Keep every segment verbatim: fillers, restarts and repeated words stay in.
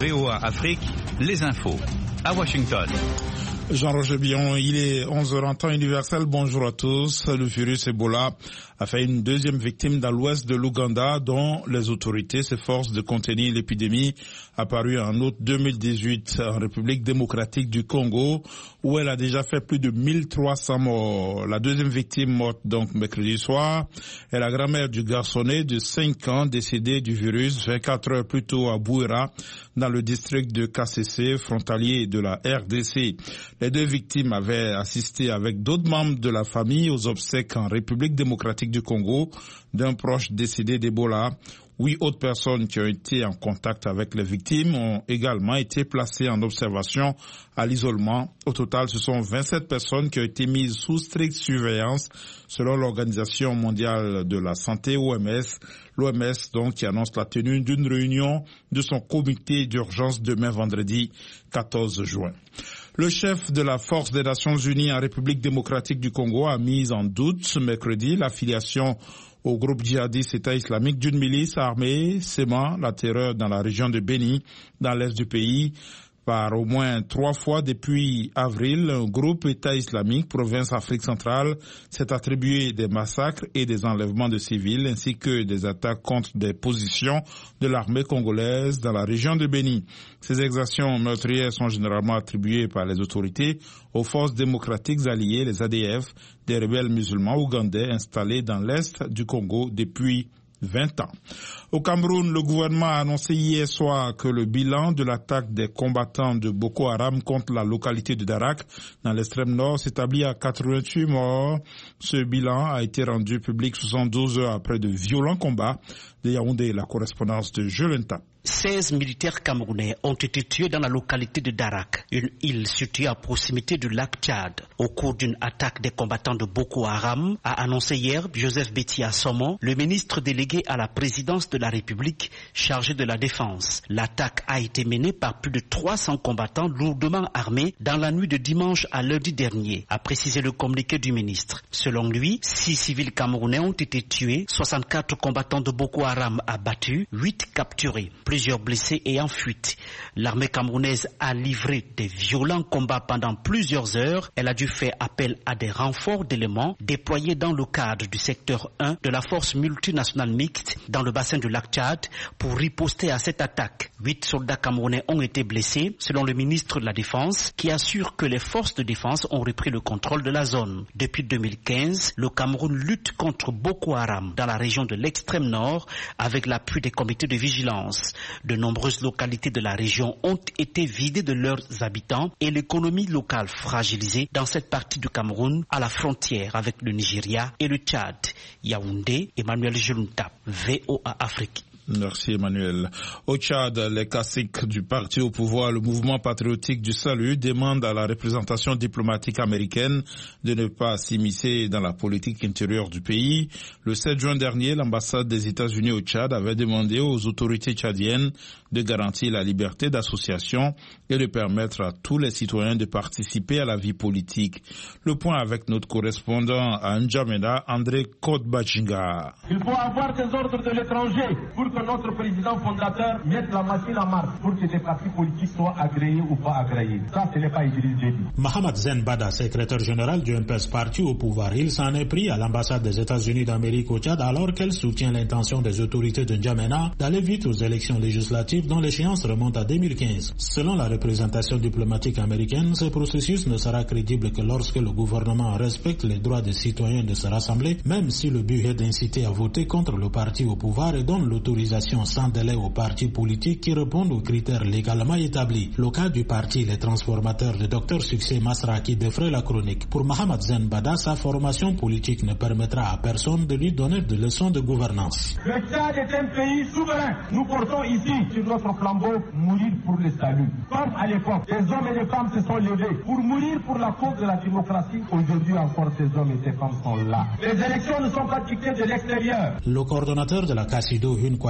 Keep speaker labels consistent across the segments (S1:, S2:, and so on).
S1: V O A Afrique, les infos, à Washington.
S2: Jean-Roger Billon, il est onze heures en temps universel. Bonjour à tous. Le virus Ebola a fait une deuxième victime dans l'ouest de l'Ouganda, dont les autorités s'efforcent de contenir l'épidémie apparue en août deux mille dix-huit en République démocratique du Congo, où elle a déjà fait plus de mille trois cents morts. La deuxième victime morte donc mercredi soir est la grand-mère du garçonnet de cinq ans décédé du virus vingt-quatre heures plus tôt à Bouéra, dans le district de K C C, frontalier de la R D C. Les deux victimes avaient assisté avec d'autres membres de la famille aux obsèques en République démocratique du Congo d'un proche décédé d'Ebola. Huit autres personnes qui ont été en contact avec les victimes ont également été placées en observation à l'isolement. Au total, ce sont vingt-sept personnes qui ont été mises sous stricte surveillance selon l'Organisation mondiale de la santé, O M S. L'O M S, donc, qui annonce la tenue d'une réunion de son comité d'urgence demain vendredi quatorze juin. Le chef de la Force des Nations Unies en République démocratique du Congo a mis en doute ce mercredi l'affiliation au groupe djihadiste État islamique d'une milice armée sémant la terreur dans la région de Béni, dans l'est du pays. Par au moins trois fois depuis avril, un groupe État islamique, province Afrique centrale, s'est attribué des massacres et des enlèvements de civils ainsi que des attaques contre des positions de l'armée congolaise dans la région de Béni. Ces exactions meurtrières sont généralement attribuées par les autorités aux forces démocratiques alliées, les A D F, des rebelles musulmans ougandais installés dans l'est du Congo depuis vingt ans. Au Cameroun, le gouvernement a annoncé hier soir que le bilan de l'attaque des combattants de Boko Haram contre la localité de Darak, dans l'extrême nord, s'établit à quatre-vingt-huit morts. Ce bilan a été rendu public soixante-douze heures après de violents combats. De Yaoundé, la correspondance de Jolenta.
S3: seize militaires camerounais ont été tués dans la localité de Darak, une île située à proximité du lac Tchad. Au cours d'une attaque des combattants de Boko Haram, a annoncé hier Joseph Betty Assomo, le ministre délégué à la présidence de la République chargé de la défense. L'attaque a été menée par plus de trois cents combattants lourdement armés dans la nuit de dimanche à lundi dernier, a précisé le communiqué du ministre. Selon lui, six civils camerounais ont été tués, soixante-quatre combattants de Boko Haram abattus, huit capturés. Plusieurs blessés et en fuite. L'armée camerounaise a livré des violents combats pendant plusieurs heures. Elle a dû faire appel à des renforts d'éléments déployés dans le cadre du secteur un de la force multinationale mixte dans le bassin du lac Tchad pour riposter à cette attaque. Huit soldats camerounais ont été blessés, selon le ministre de la Défense, qui assure que les forces de défense ont repris le contrôle de la zone. Depuis deux mille quinze, le Cameroun lutte contre Boko Haram dans la région de l'extrême nord avec l'appui des comités de vigilance. De nombreuses localités de la région ont été vidées de leurs habitants et l'économie locale fragilisée dans cette partie du Cameroun à la frontière avec le Nigeria et le Tchad. Yaoundé, Emmanuel Jelunta, V O A Afrique.
S2: Merci Emmanuel. Au Tchad, les caciques du parti au pouvoir, le mouvement patriotique du salut, demandent à la représentation diplomatique américaine de ne pas s'immiscer dans la politique intérieure du pays. Le sept juin dernier, l'ambassade des États-Unis au Tchad avait demandé aux autorités tchadiennes de garantir la liberté d'association et de permettre à tous les citoyens de participer à la vie politique. Le point avec notre correspondant à N'Djamena, André Kodbachinga.
S4: Il faut avoir des ordres de l'étranger pour que notre président fondateur mette la machine en marche pour que les partis politiques soient agréés ou pas agréés. Ça, ce n'est pas Idriss Déby.
S5: Mohamed Zen Bada, secrétaire général du M P S parti au pouvoir, il s'en est pris à l'ambassade des États-Unis d'Amérique au Tchad alors qu'elle soutient l'intention des autorités de N'Djamena d'aller vite aux élections législatives dont l'échéance remonte à deux mille quinze. Selon la représentation diplomatique américaine, ce processus ne sera crédible que lorsque le gouvernement respecte les droits des citoyens de se rassembler, même si le but est d'inciter à voter contre le parti au pouvoir et donne l'autorisation sans délai aux partis politiques qui répondent aux critères légalement établis. Le cas du parti Les Transformateurs de Docteur Succès Masra qui défraie la chronique. Pour Mohamed Zen Bada, sa formation politique ne permettra à personne de lui donner de leçons de gouvernance.
S4: Le Tchad est un pays souverain. Nous portons ici sur notre flambeau mourir pour le salut. Comme à l'époque, des hommes et des femmes se sont levés pour mourir pour la cause de la démocratie. Aujourd'hui encore, ces hommes et ces femmes sont là. Les élections ne sont pas dictées de l'extérieur.
S5: Le coordonnateur de la Cassido, une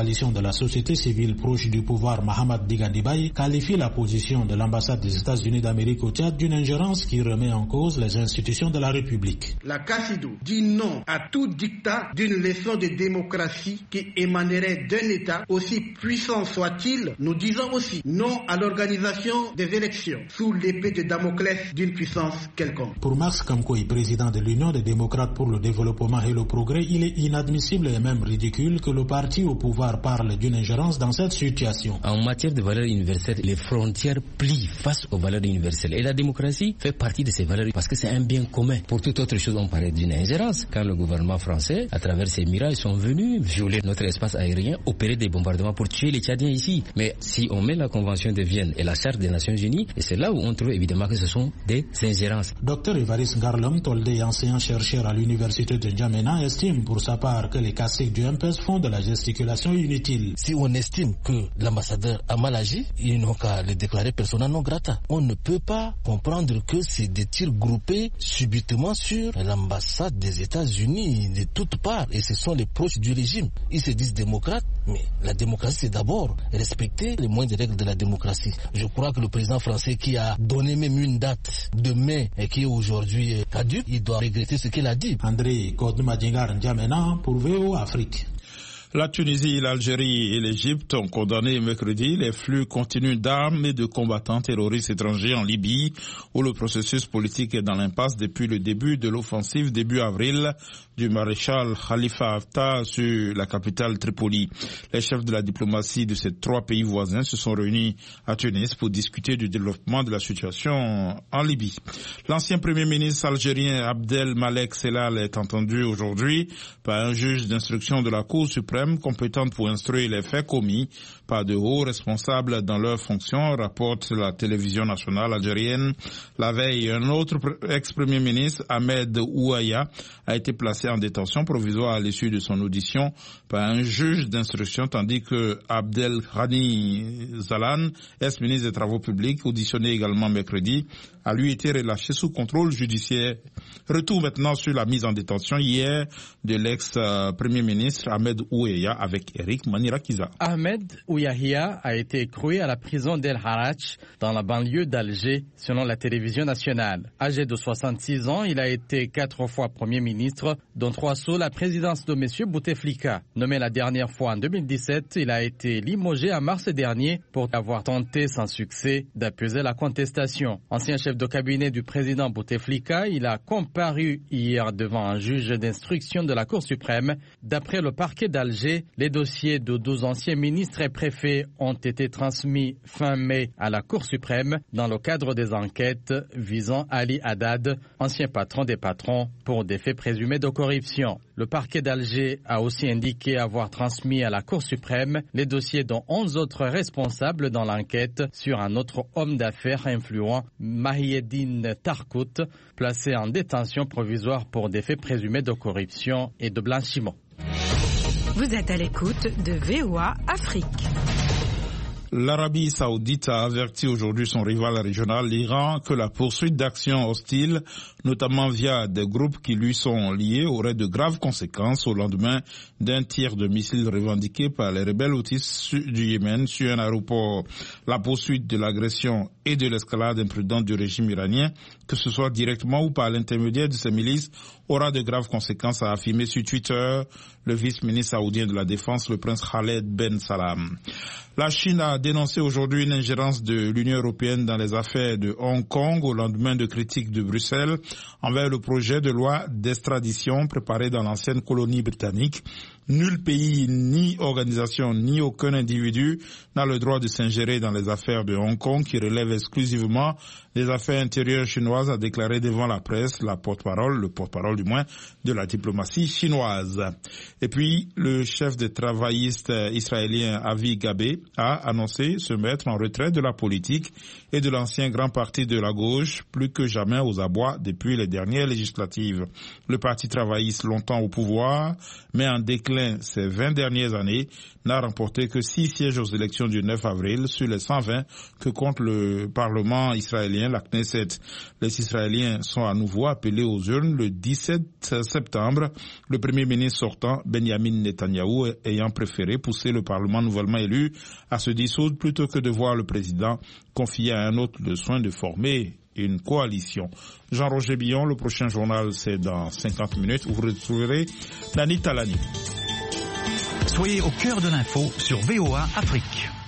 S5: coalition de la société civile proche du pouvoir Mahamad Digandibaye qualifie la position de l'ambassade des États-Unis d'Amérique au Tchad d'une ingérence qui remet en cause les institutions de la République.
S6: La CACIDO dit non à tout dictat d'une leçon de démocratie qui émanerait d'un État aussi puissant soit-il. Nous disons aussi non à l'organisation des élections sous l'épée de Damoclès d'une puissance quelconque.
S5: Pour Max Kamkoui, président de l'Union des démocrates pour le développement et le progrès, il est inadmissible et même ridicule que le parti au pouvoir parle d'une ingérence dans cette situation.
S7: En matière de valeurs universelles, les frontières plient face aux valeurs universelles. Et la démocratie fait partie de ces valeurs parce que c'est un bien commun. Pour toute autre chose, on parlait d'une ingérence. Quand le gouvernement français, à travers ses mirages, sont venus violer notre espace aérien, opérer des bombardements pour tuer les Tchadiens ici. Mais si on met la Convention de Vienne et la Charte des Nations Unies, et c'est là où on trouve évidemment que ce sont des ingérences.
S5: Docteur Évariste Garlom, Toldé, enseignant-chercheur à l'université de N'Djamena, estime pour sa part que les caciques du M P S font de la gesticulation inutile.
S8: Si on estime que l'ambassadeur a mal agi, ils n'ont qu'à le déclarer persona non grata. On ne peut pas comprendre que c'est des tirs groupés subitement sur l'ambassade des États-Unis de toutes parts. Et ce sont les proches du régime. Ils se disent démocrates, mais la démocratie c'est d'abord respecter les moindres règles de la démocratie. Je crois que le président français qui a donné même une date demain et qui est aujourd'hui caduque, il doit regretter ce qu'il a dit.
S5: André Kodoumadingar N'Djamena pour V O Afrique.
S2: La Tunisie, l'Algérie et l'Égypte ont condamné mercredi les flux continus d'armes et de combattants terroristes étrangers en Libye, où le processus politique est dans l'impasse depuis le début de l'offensive début avril du maréchal Khalifa Haftar sur la capitale Tripoli. Les chefs de la diplomatie de ces trois pays voisins se sont réunis à Tunis pour discuter du développement de la situation en Libye. L'ancien premier ministre algérien Abdel Malek Sellal est entendu aujourd'hui par un juge d'instruction de la Cour suprême compétente pour instruire les faits commis par de hauts responsables dans leurs fonctions, rapporte la télévision nationale algérienne. La veille, un autre ex-premier ministre, Ahmed Ouaya, a été placé en détention provisoire à l'issue de son audition par un juge d'instruction, tandis que Abdel Ghani Zalan, ex-ministre des Travaux publics, auditionné également mercredi, a lui été relâché sous contrôle judiciaire. Retour maintenant sur la mise en détention hier de l'ex-premier ministre Ahmed Ouaya avec Eric Manirakiza.
S9: Ahmed Ouyahia a été écroué à la prison d'El Harrach dans la banlieue d'Alger, selon la télévision nationale. Âgé de soixante-six ans, il a été quatre fois Premier ministre, dont trois sous la présidence de M. Bouteflika. Nommé la dernière fois en deux mille dix-sept, il a été limogé en mars dernier pour avoir tenté sans succès d'apaiser la contestation. Ancien chef de cabinet du président Bouteflika, il a comparu hier devant un juge d'instruction de la Cour suprême. D'après le parquet d'Alger, les dossiers de douze anciens ministres et préfets ont été transmis fin mai à la Cour suprême dans le cadre des enquêtes visant Ali Haddad, ancien patron des patrons, pour des faits présumés de corruption. Le parquet d'Alger a aussi indiqué avoir transmis à la Cour suprême les dossiers dont onze autres responsables dans l'enquête sur un autre homme d'affaires influent, Mahieddine Tarkout, placé en détention provisoire pour des faits présumés de corruption et de blanchiment.
S10: Vous êtes à l'écoute de V O A Afrique.
S2: L'Arabie saoudite a averti aujourd'hui son rival régional, l'Iran, que la poursuite d'actions hostiles, notamment via des groupes qui lui sont liés, aurait de graves conséquences au lendemain d'un tir de missiles revendiqué par les rebelles houthis du Yémen sur un aéroport. La poursuite de l'agression et de l'escalade imprudente du régime iranien, que ce soit directement ou par l'intermédiaire de ces milices, aura de graves conséquences, a affirmé sur Twitter le vice-ministre saoudien de la Défense, le prince Khaled Ben Salam. La Chine a dénoncé aujourd'hui une ingérence de l'Union européenne dans les affaires de Hong Kong au lendemain de critiques de Bruxelles envers le projet de loi d'extradition préparé dans l'ancienne colonie britannique. Nul pays, ni organisation, ni aucun individu n'a le droit de s'ingérer dans les affaires de Hong Kong qui relèvent exclusivement des affaires intérieures chinoises, a déclaré devant la presse la porte-parole, le porte-parole du moins, de la diplomatie chinoise. Et puis, le chef des travaillistes israéliens Avi Gabé a annoncé se mettre en retrait de la politique et de l'ancien grand parti de la gauche, plus que jamais aux abois depuis les dernières législatives. Le parti travailliste, longtemps au pouvoir, met en déclin déclin ces vingt dernières années, n'a remporté que six sièges aux élections du neuf avril sur les cent vingt que compte le Parlement israélien, la Knesset. Les Israéliens sont à nouveau appelés aux urnes le dix-sept septembre, le Premier ministre sortant, Benjamin Netanyahou, ayant préféré pousser le Parlement nouvellement élu à se dissoudre plutôt que de voir le président confier à un autre le soin de former une coalition. Jean-Roger Billon, le prochain journal, c'est dans cinquante minutes, où vous retrouverez Nani Talani.
S1: Soyez au cœur de l'info sur V O A Afrique.